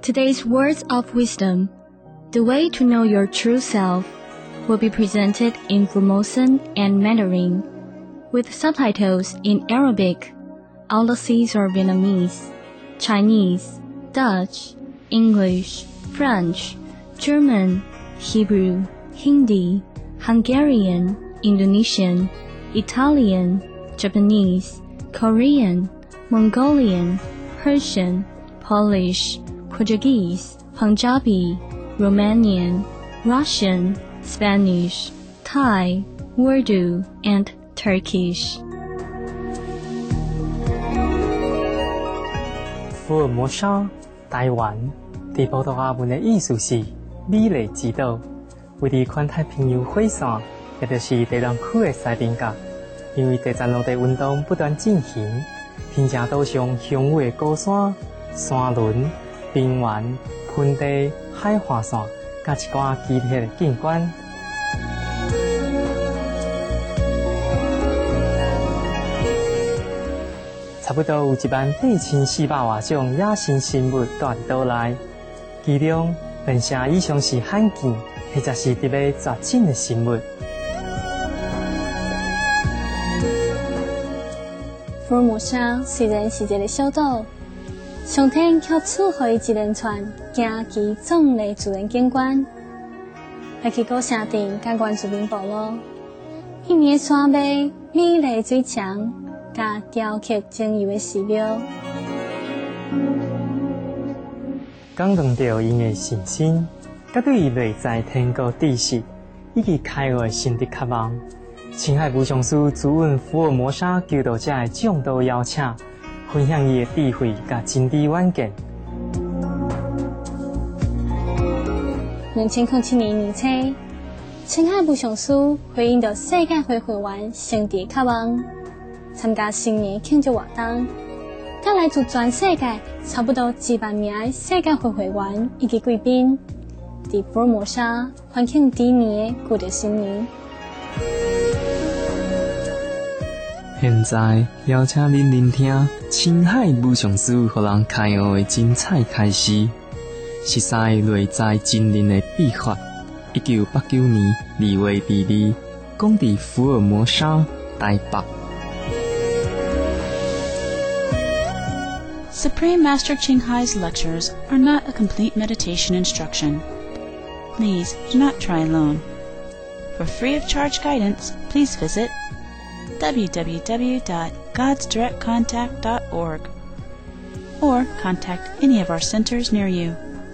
Today's words of wisdom, the way to know your true self, will be presented in Formosan and Mandarin, with subtitles in Arabic, Aussie or Vietnamese, Chinese, Dutch, English, French, German, Hebrew, Hindi, Hungarian, Indonesian, Italian, Japanese, Korean, Mongolian, Persian, Polish, Portuguese, Punjabi, Romanian, Russian, Spanish, Thai, Urdu, and Turkish. 福尔摩沙，台湾，在葡萄牙文的意思是美丽之岛。位于环太平洋火线，也就是地浪区的西边角。因为第三陆地运动不断进行，天正岛上雄伟的高山、山峦、平原、盆地、海岸线，甲一寡奇特的景观。差不多有18400多种野生生物住伫岛内，其中2成以上是罕见，或者是特别绝种的生物。 福尔摩沙虽然是一个小岛，上天却赐予一连串惊奇壮丽自然景观，来去古城镇甲原住民部落，一面的山脉、美丽水墙，甲雕刻精油的寺庙， 感动着因的信心，甲对于内在天国知识以及开悟的心的渴望。青海无上师主问福尔摩沙求道者的众多邀请，分享伊的智慧甲真知远见。 2007年年初，青海无上师回应着世界会会员圣地渴望，参加新年庆祝活动，甲来自全世界差不多1万名的世界会会员以及贵宾，伫福尔摩沙欢庆猪年的旧历新年。 现在邀请您聆听青海无上师予人开悟的精彩开始，识识内在真灵的秘法。1989年2月2日，讲伫福尔摩沙台北。 Supreme Master Ching Hai's lectures are not a complete meditation instruction. Please do not try alone. For free of charge guidance, please visit www.godsdirectcontact.org or contact any of our centers near you.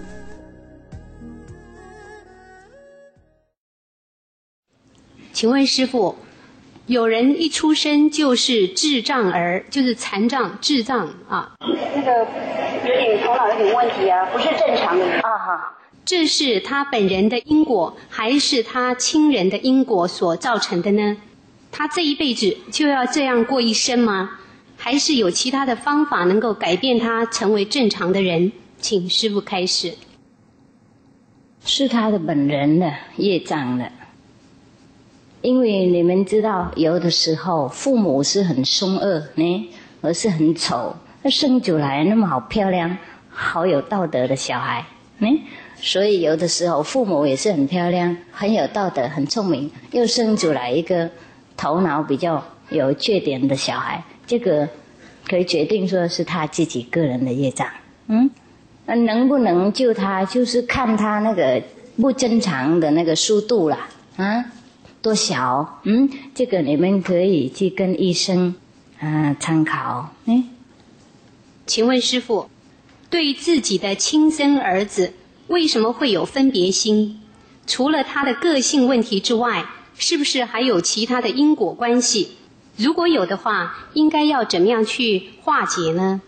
请问师父，有人一出生就是智障儿，就是残障、智障啊？ 那个有点头脑有点问题啊，不是正常的啊哈。 这是他本人的因果，还是他亲人的因果所造成的呢？他这一辈子就要这样过一生吗？还是有其他的方法能够改变他成为正常的人？请师父开始。 是他的本人的业障了。因为你们知道，有的时候父母是很凶恶呢，而是很丑，生出来那么好漂亮、好有道德的小孩呢，所以有的时候父母也是很漂亮、很有道德、很聪明，又生出来一个头脑比较有缺点的小孩，这个可以决定说是他自己个人的业障。能不能救他，就是看他那个不正常的那个速度啦，多小？这个你们可以去跟医生参考。 请问师父，对自己的亲生儿子为什么会有分别心？除了他的个性问题之外，是不是还有其他的因果关系？如果有的话，应该要怎么样去化解呢？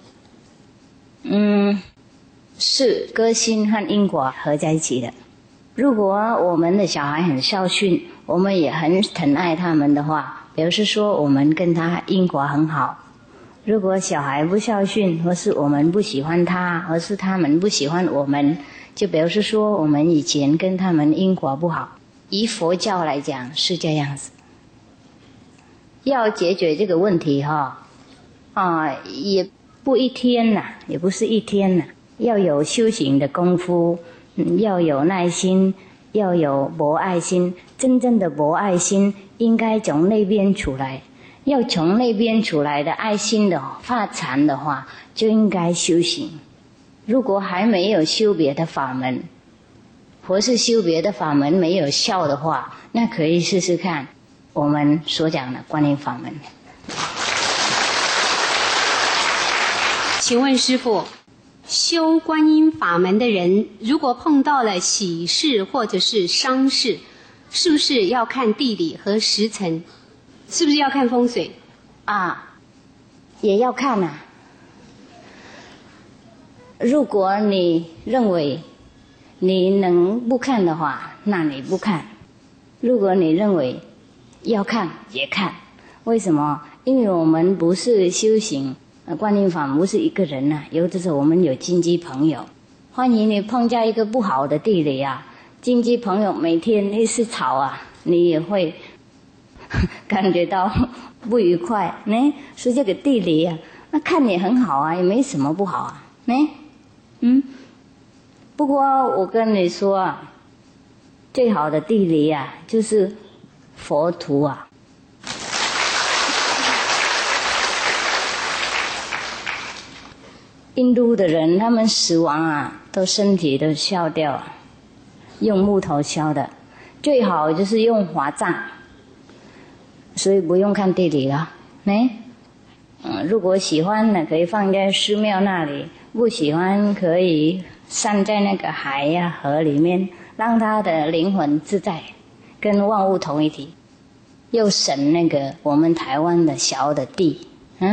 是个性和因果合在一起的。如果我们的小孩很孝顺，我们也很疼爱他们的话，表示说我们跟他因果很好。如果小孩不孝顺，或是我们不喜欢他，或是他们不喜欢我们，就表示说我们以前跟他们因果不好。以佛教来讲是这样子。要解决这个问题也不一天也不是一天要有修行的功夫，要有耐心，要有博爱心。真正的博爱心应该从那边出来，要从那边出来的爱心的发展的话，就应该修行。如果还没有修别的法门，或是修别的法门没有效的话，那可以试试看我们所讲的观音法门。 请问师父，修观音法门的人，如果碰到了喜事或者是伤事，是不是要看地理和时辰？是不是要看风水？ 啊，也要看啊。如果你认为你能不看的话，那你不看；如果你认为要看，也看。为什么？因为我们不是修行观音法门，不是一个人啊，有的时候我们有亲戚朋友，万一你碰见一个不好的地理啊，亲戚朋友每天一直吵啊，你也会感觉到不愉快呢。所以这个地理啊，那看也很好啊，也没什么不好啊，呢。不过我跟你说啊，最好的地理啊，就是佛图啊。印度的人，他们死亡啊，都身体都烧掉啊，用木头烧的，最好就是用华藏，所以不用看地理了。如果喜欢的可以放在寺庙那里，不喜欢可以散在那个海呀、河里面，让他的灵魂自在，跟万物同一体，又省那个我们台湾的小的地，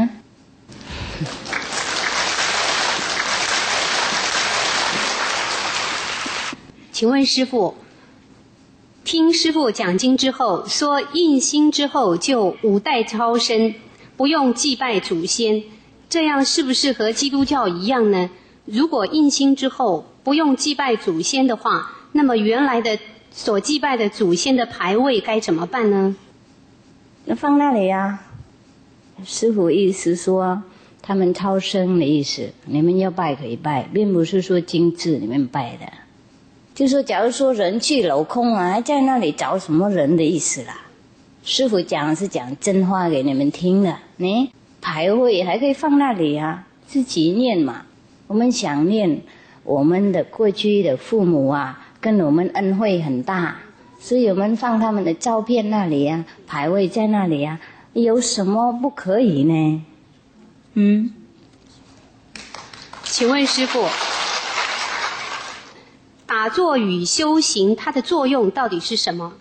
请问师父，听师父讲经之后说印心之后就五代超生，不用祭拜祖先，这样是不是和基督教一样呢？如果印心之后不用祭拜祖先的话，那么原来的所祭拜的祖先的牌位该怎么办呢？ 放那里啊。师父意思说他们超生的意思，你们要拜可以拜，并不是说精致你们拜的。就说假如说人去楼空啊，还在那里找什么人的意思啦。师父讲是讲真话给你们听的，牌位还可以放那里啊，自己念嘛。我们想念我们的过去的父母啊，跟我们恩惠很大，所以我们放他们的照片那里啊，牌位在那里啊，有什么不可以呢？ 请问师父，打坐与修行它的作用到底是什么？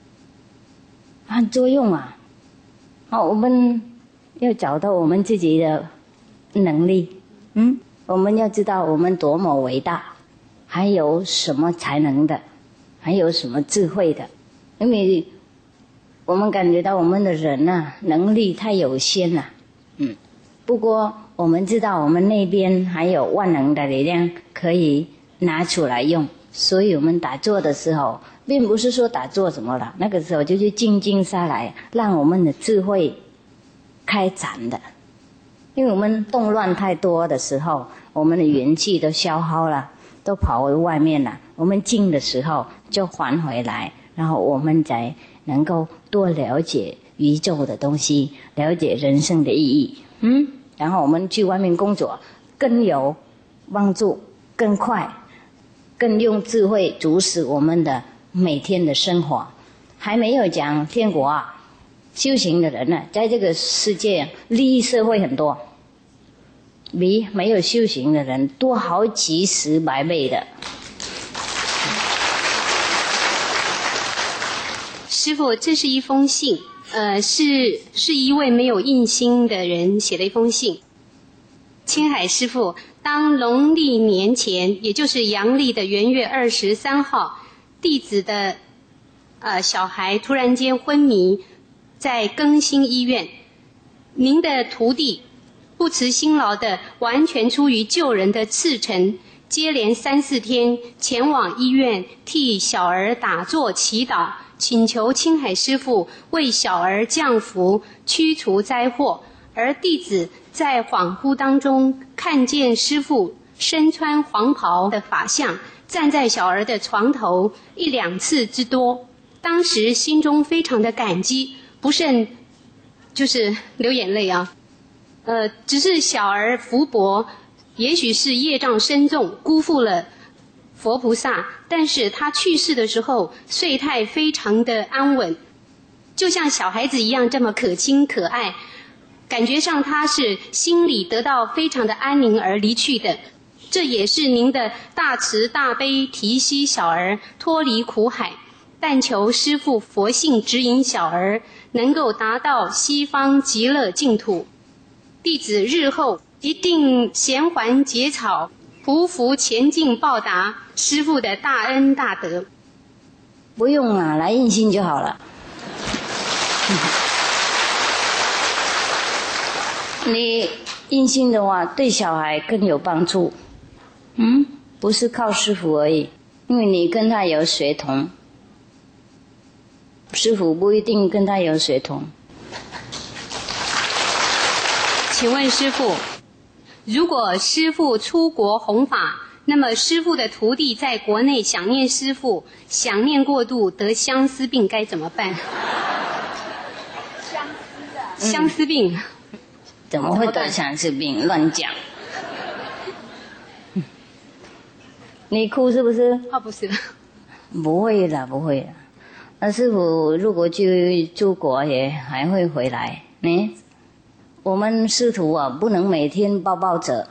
作用啊，我们要找到我们自己的能力，我们要知道我们多么伟大，还有什么才能的，还有什么智慧的。因为我们感觉到我们的人啊，能力太有限了，不过我们知道我们那边还有万能的力量可以拿出来用，所以我们打坐的时候并不是说打坐怎么了，那个时候就去静静下来，让我们的智慧开展的。因为我们动乱太多的时候，我们的元气都消耗了，都跑回外面了，我们静的时候就还回来，然后我们才能够多了解宇宙的东西，了解人生的意义。然后我们去外面工作更有帮助，更快，更用智慧主使我们的每天的生活。还没有讲天国啊，修行的人呢，在这个世界利益社会很多，比没有修行的人多好几十百倍的。 师父，这是一封信，是一位没有印心的人写的一封信。青海师父，当农历年前，也就是阳历的元月23号，弟子的小孩突然间昏迷，在更新医院，您的徒弟不辞辛劳的，完全出于救人的赤诚，接连3、4天前往医院替小儿打坐祈祷，请求青海师父为小儿降福，驱除灾祸。而弟子在恍惚当中看见师父身穿黄袍的法相站在小儿的床头1-2次之多。当时心中非常的感激，不慎就是流眼泪啊。只是小儿福薄，也许是业障深重，辜负了佛菩萨，但是他去世的时候岁态非常的安稳，就像小孩子一样这么可亲可爱，感觉上他是心里得到非常的安宁而离去的。这也是您的大慈大悲提携小儿脱离苦海，但求师父佛性指引小儿能够达到西方极乐净土。弟子日后一定衔环结草，匍匐前进，报答师父的大恩大德。 不用啊，来印心就好了。你印心的话，对小孩更有帮助。不是靠师父而已，因为你跟他有血统，师父不一定跟他有血统。 请问师父，如果师父出国弘法，那么师父的徒弟在国内想念师父，想念过度得相思病该怎么办？相思病怎么会得相思病？乱讲！你哭是不是？ 不是。 不会啦，不会啦。那师父如果去出国也还会回来。我们师徒啊，不能每天抱抱着。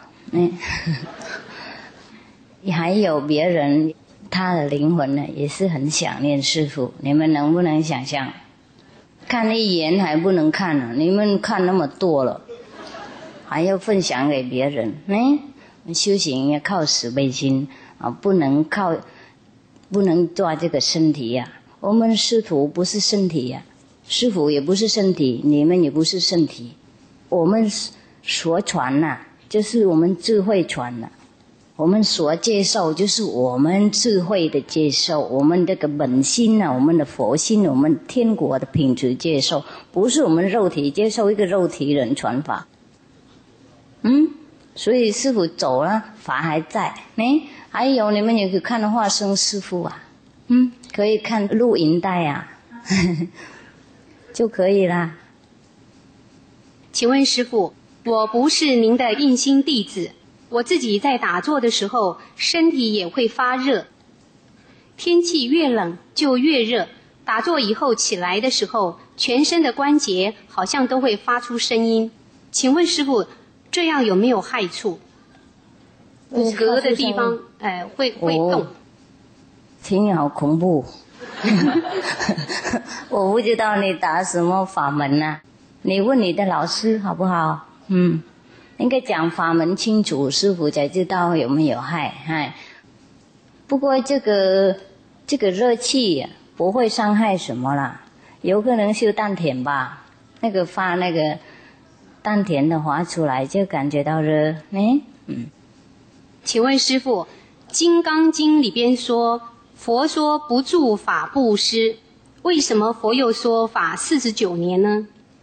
还有别人，他的灵魂呢，也是很想念师父。你们能不能想象？看一眼还不能看呢，你们看那么多了，还要分享给别人。修行要靠慈悲心啊，不能抓这个身体呀。我们师徒不是身体呀，师父也不是身体，你们也不是身体。我们所传呐，就是我们智慧传呐。我们所接受就是我们智慧的接受，我们这个本心啊，我们的佛心，我们天国的品质接受，不是我们肉体接受一个肉体人传法。所以师父走了，法还在。还有你们也可以看化身师父啊，可以看录影带啊，就可以啦。 请问师父，我不是您的印心弟子，我自己在打坐的时候身体也会发热，天气越冷就越热，打坐以后起来的时候全身的关节好像都会发出声音，请问师父这样有没有害处？骨骼的地方会动。 听你好恐怖。我不知道你打什么法门啊，你问你的老师好不好？应该讲法门清楚，师父才知道有没有害。不过这个热气不会伤害什么啦，有可能是丹田吧，发那个丹田的滑出来就感觉到热。 请问师父，《金刚经》里边说佛说不住法布施，为什么佛又说法49年呢？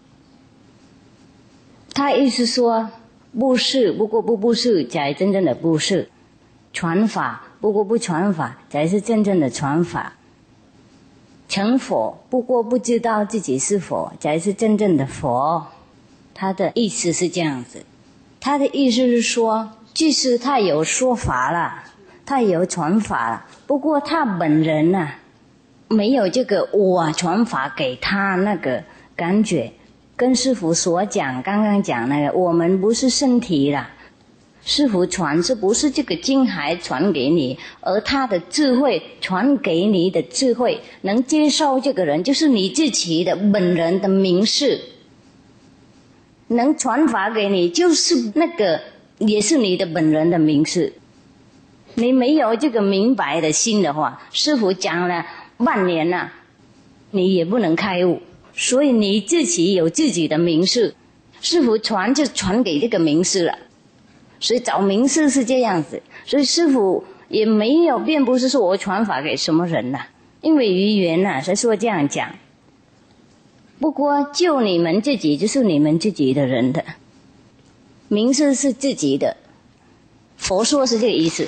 他意思说布施不过不布施才真正的布施，传法不过不传法才是真正的传法，成佛不过不知道自己是佛才是真正的佛。他的意思是这样子，他的意思是说，即使他有说法了，他有传法了，不过他本人没有这个我传法给他那个感觉。跟师父所讲，刚刚讲那个，我们不是身体啦。师父传是不是这个经还传给你，而他的智慧传给你的智慧，能接受这个人就是你自己的本人的名士，能传法给你就是那个也是你的本人的名士。你没有这个明白的心的话，师父讲了万年了，你也不能开悟。所以你自己有自己的名士，师父传就传给这个名士了。所以找名士是这样子，所以师父也没有，并不是说我传法给什么人因为语言才说这样讲。不过就你们自己就是你们自己的人的名士是自己的， 佛说是这个意思。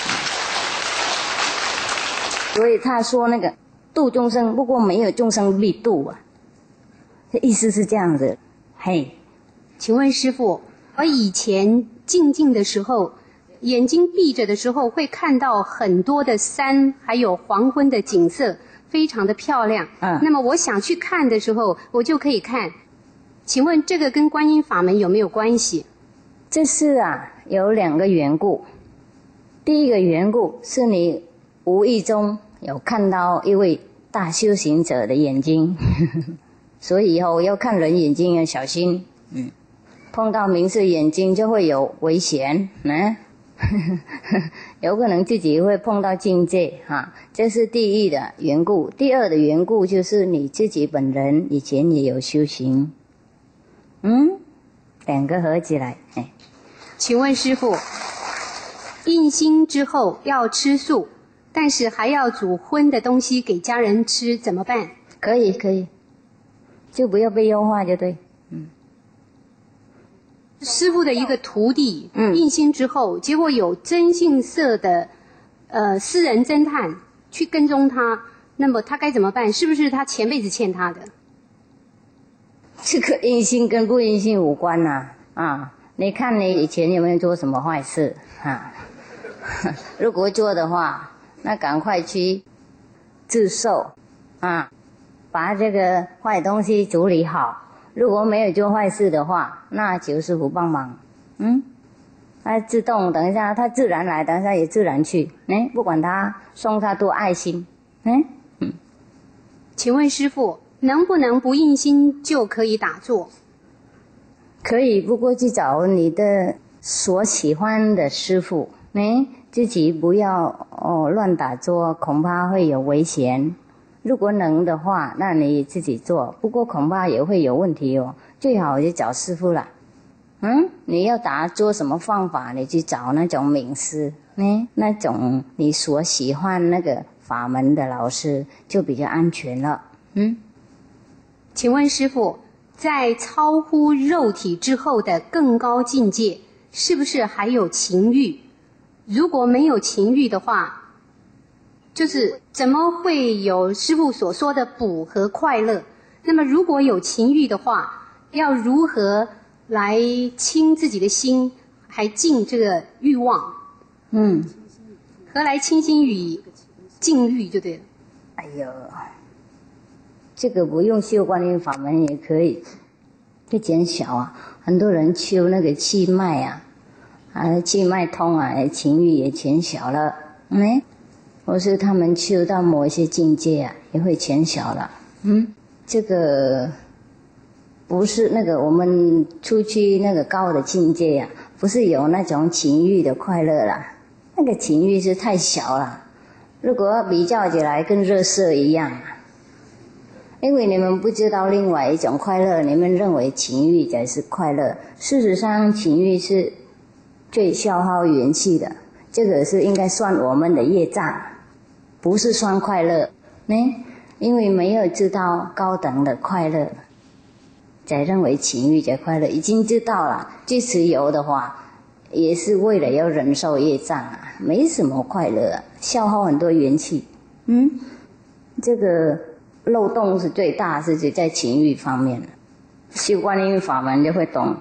所以他说那个度众生，不过没有众生必度啊，意思是这样子。嘿， 请问师父，我以前静静的时候，眼睛闭着的时候，会看到很多的山，还有黄昏的景色，非常的漂亮。那么我想去看的时候，我就可以看。请问这个跟观音法门有没有关系？ 这是有2个缘故。第一个缘故是你无意中有看到一位大修行者的眼睛，所以以后要看人眼睛要小心。碰到明示眼睛就会有危险，有可能自己会碰到境界这是第一的缘故。第二的缘故就是你自己本人以前也有修行。2个合起来。 请问师父，印心之后要吃素，但是还要煮荤的东西给家人吃，怎么办？ 可以，就不要被诱惑就对。 师父的一个徒弟，印心之后，结果有征信社的私人侦探去跟踪他，那么他该怎么办？是不是他前辈子欠他的？ 这个印心跟不印心无关你看你以前有没有做什么坏事如果做的话，那赶快去自受把这个坏东西处理好。如果没有做坏事的话，那求师父帮忙。它自动，等一下它自然来，等一下也自然去。不管它送它多爱心。 请问师父，能不能不印心就可以打坐？ 可以，不过去找你的所喜欢的师父。自己不要乱打坐，恐怕会有危险。如果能的话，那你自己做，不过恐怕也会有问题最好就找师父了。你要打坐什么方法，你去找那种名师，那种你所喜欢那个法门的老师，就比较安全了。 请问师父，在超乎肉体之后的更高境界，是不是还有情欲？如果没有情欲的话，就是怎么会有师父所说的补和快乐？那么如果有情欲的话，要如何来清自己的心，还净这个欲望？何来清心与净欲就对了。 哎呦，这个不用修观音法门也可以，就减小很多人修那个气脉气脉通情欲也减小了。或是他们修到某一些境界也会减小了。这个不是那个我们出去那个高的境界不是有那种情欲的快乐啦，那个情欲是太小了。如果比较起来跟热色一样因为你们不知道另外一种快乐，你们认为情欲才是快乐，事实上情欲是最消耗元气的，这个是应该算我们的业障，不是算快乐因为没有知道高等的快乐，才认为情欲才快乐。已经知道了，即使有的话，也是为了要忍受业障没什么快乐消耗很多元气。这个漏洞是最大，是指在情欲方面修观音法门就会懂。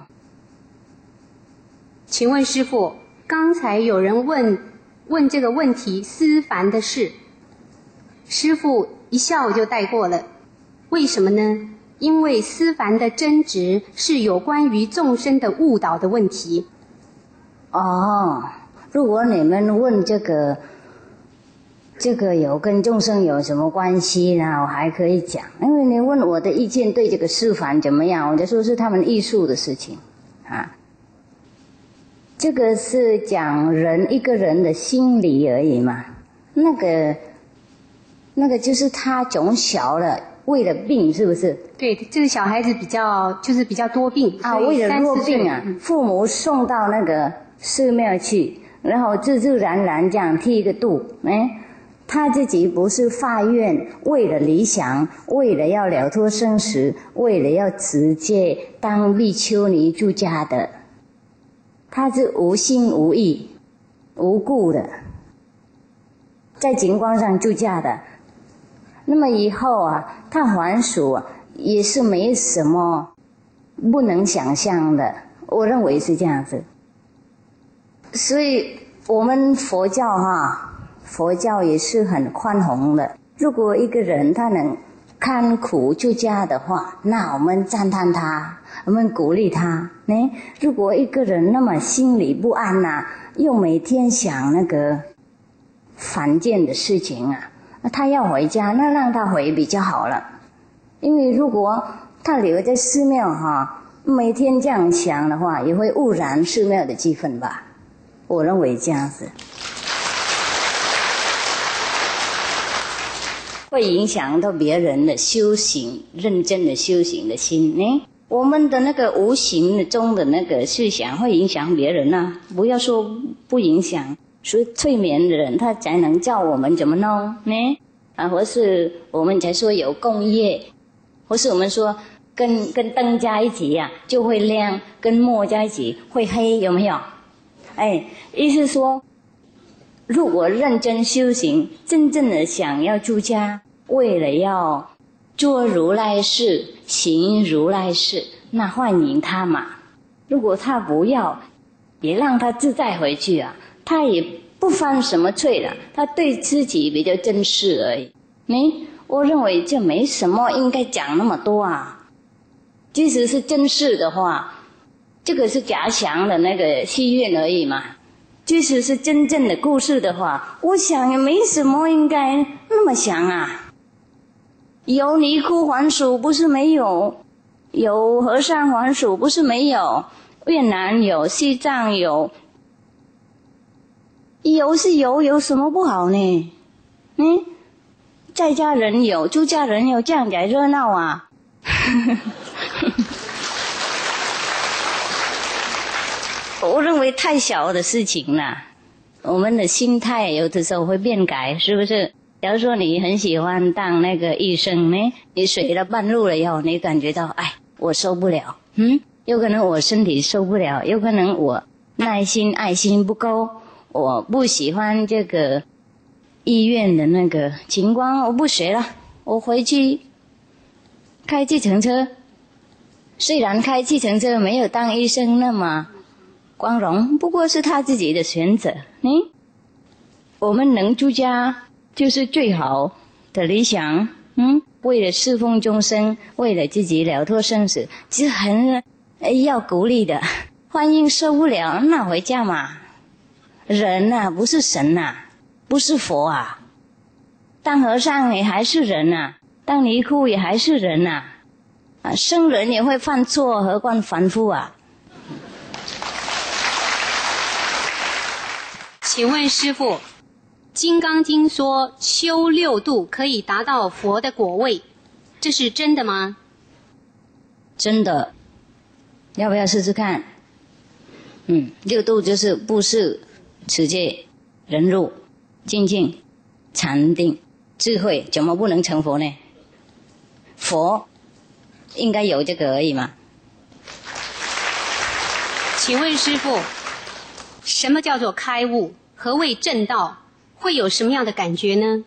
请问师父，刚才有人问这个问题思凡的事，师父一笑就带过了。为什么呢？因为思凡的争执是有关于众生的误导的问题。 如果你们问这个有跟众生有什么关系呢？我还可以讲，因为你问我的意见对这个思凡怎么样，我就说是他们艺术的事情这个是讲一个人的心理而已嘛。那个就是他从小了为了病，是不是？ 对，这个小孩子比较多病为了弱病父母送到那个寺庙去，然后自自然然这样剃一个度他自己不是发愿为了理想，为了要了脱生死，为了要持戒当比丘尼出家的，他是无心无意无故的，在景光上出家的，那么以后啊，他还俗也是没什么不能想象的，我认为是这样子。所以我们佛教佛教也是很宽宏的。如果一个人他能看苦出家的话，那我们赞叹他，我们鼓励他。如果一个人那么心里不安又每天想那个犯贱的事情他要回家，那让他回比较好了。因为如果他留在寺庙每天这样想的话，也会污染寺庙的气氛吧，我认为这样子会影响到别人的修行，认真的修行的心。我们的那个无形中的那个思想会影响别人不要说不影响，所以催眠的人他才能教我们怎么弄或是我们才说有共业，或是我们说跟灯加一起就会亮，跟墨加一起会黑，有没有？意思说如果认真修行，真正的想要出家，为了要做如来事，行如来事，那欢迎他嘛。如果他不要，也让他自在回去他也不犯什么罪了，他对自己比较珍视而已。我认为这没什么应该讲那么多即使是真事的话，这个是假想的那个戏院而已嘛。即使是真正的故事的话，我想也没什么应该那么想有尼姑还俗不是没有，有和尚还俗不是没有，越南有，西藏有，有是有什么不好呢？在家人有，出家人有，这样才热闹我认为太小的事情了，我们的心态有的时候会变改，是不是？假如说你很喜欢当那个医生你水了半路了以后，你感觉到我受不了，有可能我身体受不了，有可能我耐心爱心不够，我不喜欢这个医院的那个情况，我不学了，我回去开计程车。虽然开计程车没有当医生那么光荣，不过是他自己的选择。我们能出家就是最好的理想。为了侍奉众生，为了自己了脱生死，是很要鼓励的。欢迎受不了，那回家嘛。人不是神不是佛当和尚也还是人当尼姑也还是人生人也会犯错，何况凡夫请问师父，《金刚经》说修六度可以达到佛的果位，这是真的吗？ 真的，要不要试试看？六度就是布施、持戒、忍辱、精进、禅定、智慧，怎么不能成佛呢？佛应该有这个而已嘛。 请问师父，什么叫做开悟？何谓正道？会有什么样的感觉呢？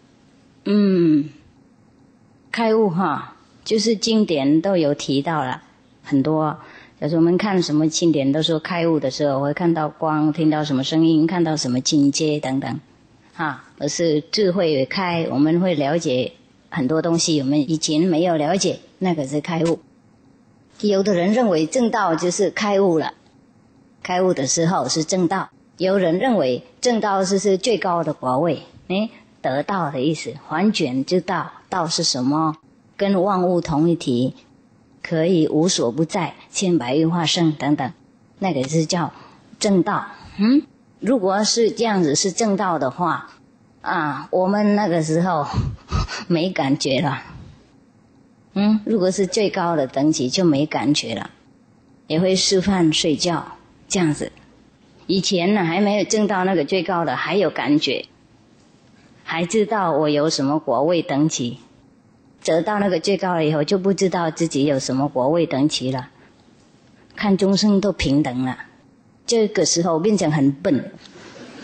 开悟就是经典都有提到了很多。有时候我们看什么经典都说开悟的时候会看到光，听到什么声音，看到什么境界等等而是智慧开，我们会了解很多东西我们以前没有了解，那个是开悟。有的人认为正道就是开悟了，开悟的时候是正道。有人认为正道是最高的果位，得道的意思，完全知道道是什么，跟万物同一体，可以无所不在，千百亿化身等等，那个是叫正道。如果是这样子是正道的话我们那个时候没感觉了。如果是最高的等级就没感觉了，也会吃饭睡觉这样子。以前还没有证到那个最高的还有感觉，还知道我有什么果位等级，得到那个最高了以后就不知道自己有什么果位等级了，看众生都平等了，这个时候变成很笨，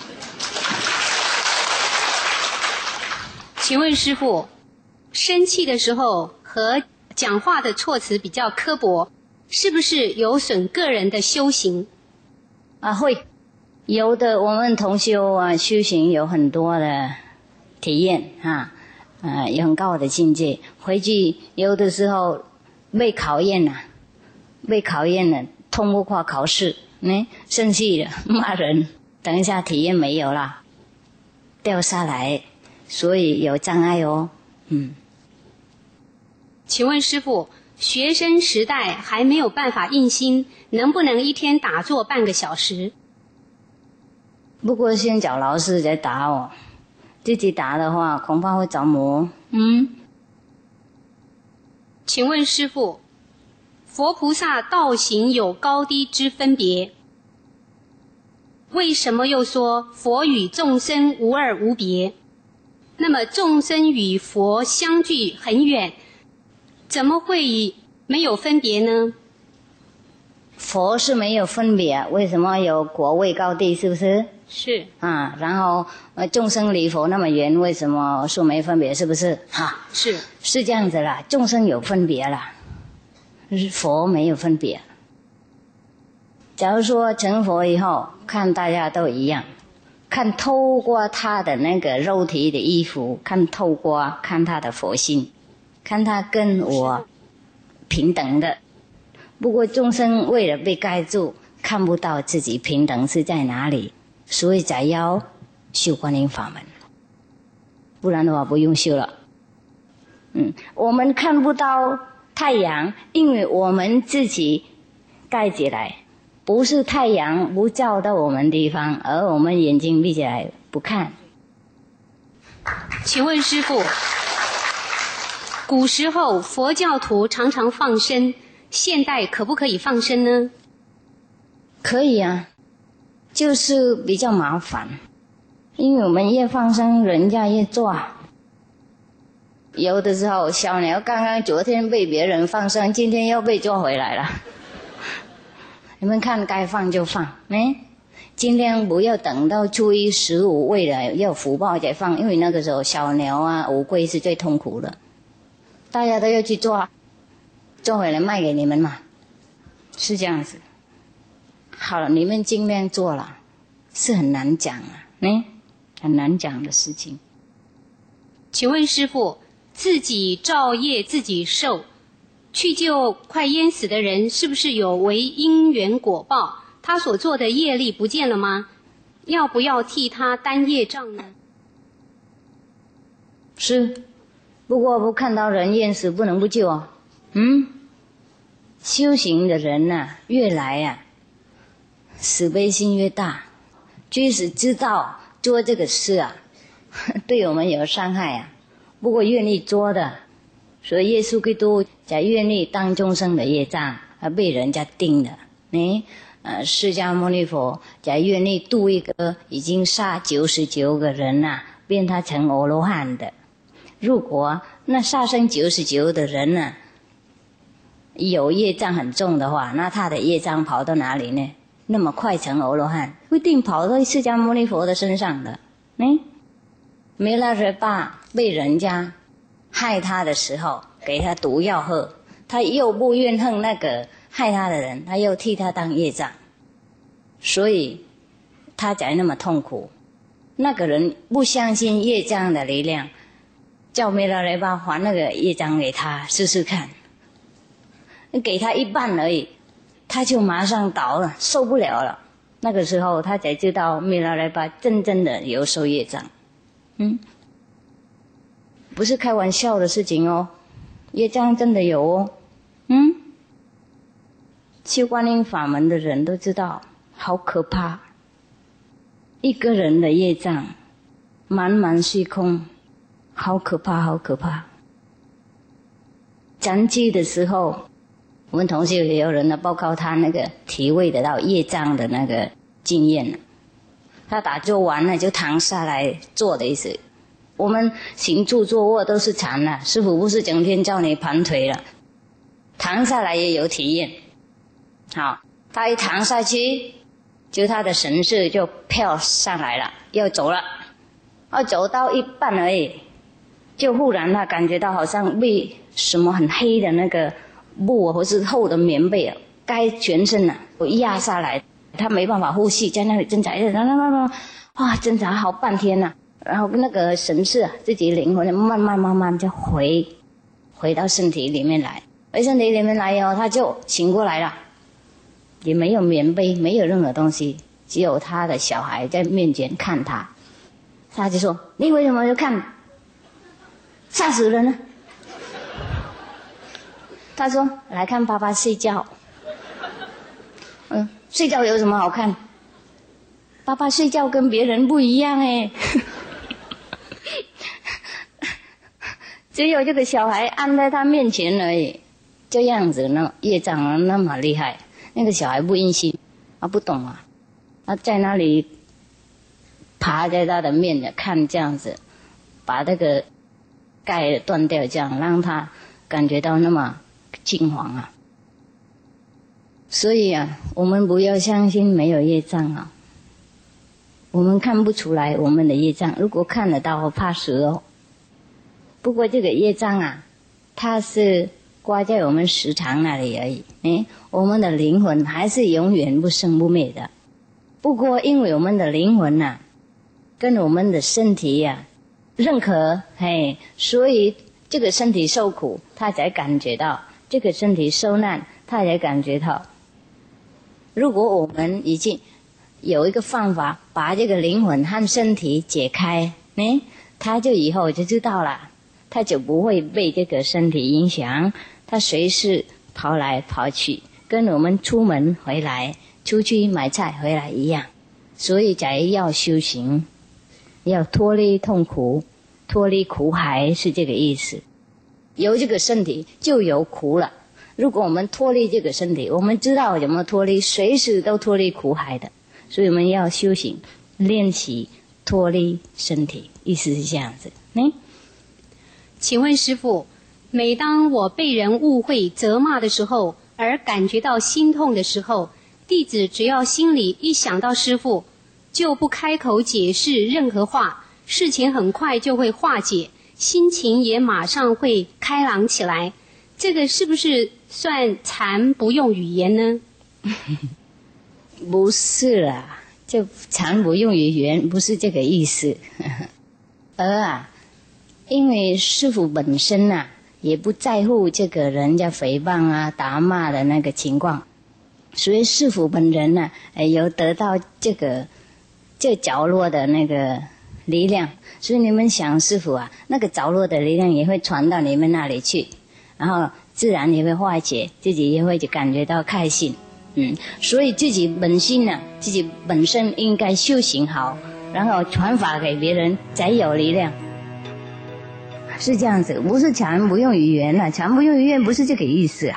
请问师父，生气的时候和讲话的措辞比较刻薄，是不是有损个人的修行？ 会，有的我们同修修行有很多的体验有很高的境界，回去有的时候被考验了，通不过考试，生气了骂人，等一下体验没有了，掉下来，所以有障碍哦。 请问师父，学生时代还没有办法印心，能不能一天打坐半个小时？ 不过先找老师在打哦，自己打的话恐怕会着魔。 请问师父，佛菩萨道行有高低之分别，为什么又说佛与众生无二无别？那么众生与佛相距很远，怎么会没有分别呢？ 佛是没有分别，为什么有果位高低？是不是？ 是然后众生离佛那么远，为什么说没分别？是不是？是这样子啦，众生有分别啦，佛没有分别。假如说成佛以后，看大家都一样，看透过他的那个肉体的衣服，看透过看他的佛性，看他跟我平等的。不过众生为了被盖住，看不到自己平等是在哪里，所以才要修观音法门，不然的话不用修了。我们看不到太阳，因为我们自己盖起来，不是太阳不照到我们地方，而我们眼睛闭起来不看。 请问师父，古时候佛教徒常常放生，现代可不可以放生呢？ 可以啊，就是比较麻烦，因为我们越放生，人家越抓。有的时候小鸟刚刚昨天被别人放生，今天又被抓回来了。你们看该放就放，今天不要等到初一15，为了要福报才放，因为那个时候小鸟乌龟是最痛苦的，大家都要去抓回来卖给你们嘛，是这样子。好了，你们尽量做了，是很难讲很难讲的事情。 请问师父，自己造业自己受，去救快淹死的人，是不是有违因缘果报？他所做的业力不见了吗？要不要替他担业障呢？ 是，不过不看到人淹死不能不救啊。修行的人越来慈悲心越大，即使知道做这个事对我们有伤害不过愿意做的，所以耶稣基督才愿意当众生的业障被人家定的。释迦牟尼佛才愿意度一个已经杀99个人变他成阿罗汉的。如果那杀生99的人有业障很重的话，那他的业障跑到哪里呢？那么快成阿罗汉，不一定跑到释迦牟尼佛的身上的。弥勒日巴被人家害他的时候，给他毒药喝，他又不怨恨那个害他的人，他又替他当业障，所以他才那么痛苦。那个人不相信业障的力量，叫弥勒日巴还那个业障给他试试看，给他一半而已，他就马上倒了，受不了了。那个时候他才知道弥勒日巴真正的有受业障。不是开玩笑的事情哦，业障真的有哦。修观音法门的人都知道，好可怕。一个人的业障满满虚空，好可怕，好可怕。讲记的时候，我们同学也有人报告他那个体会得到业障的那个经验。他打坐完了就躺下来坐的意思。我们行住坐卧都是禅了，师父不是整天叫你盘腿了，躺下来也有体验。好，他一躺下去，就他的神识就飘上来了，要走了，走到一半而已， 就忽然他感觉到好像被什么很黑的那个布或是厚的棉被盖全身压下来，他没办法呼吸，在那里挣扎，哇，挣扎好半天然后那个神识自己灵魂慢慢就回到身体里面来，回身体里面来以后，他就醒过来了，也没有棉被，没有任何东西，只有他的小孩在面前看他。他就说：“你为什么要看？吓死人了。”他说：“来看爸爸睡觉。”睡觉有什么好看？爸爸睡觉跟别人不一样只有这个小孩按在他面前而已，这样子业障那么厉害。那个小孩不阴心，他不懂他在那里爬在他的面前看，这样子把那个盖断掉，这样让他感觉到那么惊惶所以我们不要相信没有业障我们看不出来我们的业障，如果看得到怕死不过这个业障它是挂在我们时常那里而已我们的灵魂还是永远不生不灭的。不过因为我们的灵魂跟我们的身体认可所以这个身体受苦他才感觉到，这个身体受难他才感觉到。如果我们已经有一个方法把这个灵魂和身体解开他就以后就知道了，他就不会被这个身体影响，他随时跑来跑去，跟我们出门回来出去买菜回来一样。所以才要修行，要脱离痛苦，脱离苦海，是这个意思。有这个身体就有苦了，如果我们脱离这个身体，我们知道怎么脱离，随时都脱离苦海的。所以我们要修行练习脱离身体，意思是这样子请问师父，每当我被人误会责骂的时候，而感觉到心痛的时候，弟子只要心里一想到师父，就不开口解释任何话，事情很快就会化解，心情也马上会开朗起来。这个是不是算禅不用语言呢？ 不是就禅不用语言，不是这个意思。而因为师父本身也不在乎这个人家诽谤打骂的那个情况，所以师父本人有得到这角落的那个力量，所以你们想师父那个角落的力量也会传到你们那里去，然后自然也会化解，自己也会感觉到开心。所以自己本心自己本身应该修行好，然后传法给别人才有力量，是这样子。不是禅不用语言禅不用语言不是这个意思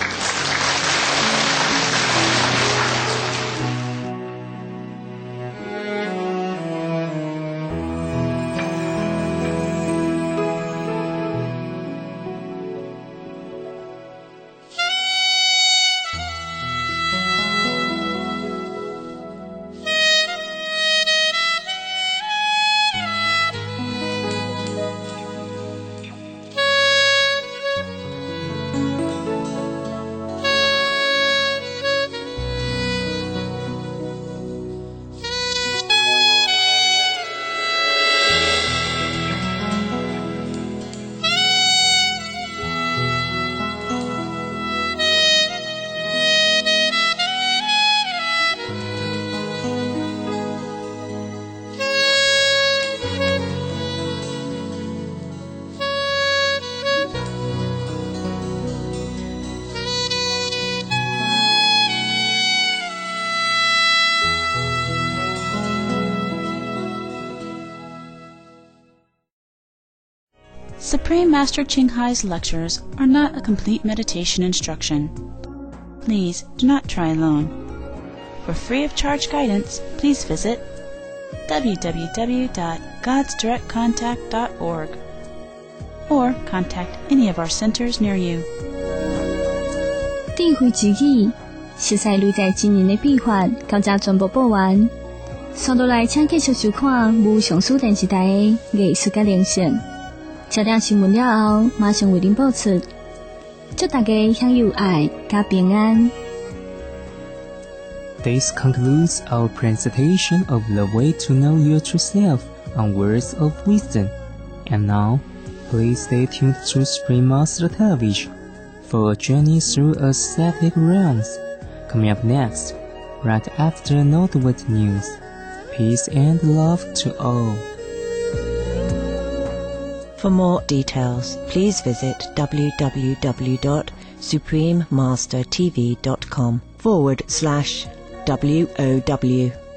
Supreme Master Ching Hai's lectures are not a complete meditation instruction. Please do not try alone. For free of charge guidance, please visit www.godsdirectcontact.org or contact any of our centers near you. 智慧之語，實際內在真人的秘法，到這全部報完。上到來請繼續收看無上師電視台的藝術甲靈性。 听了新闻了后，马上为您播出，祝大家享有爱加平安。 This concludes our presentation of The Way to Know Your True Self on Words of Wisdom. And now, please stay tuned to Supreme Master Television for a journey through ascetic realms. Coming up next, right after noteworthy news. Peace and love to all. For more details, please visit www.suprememastertv.com/WOW.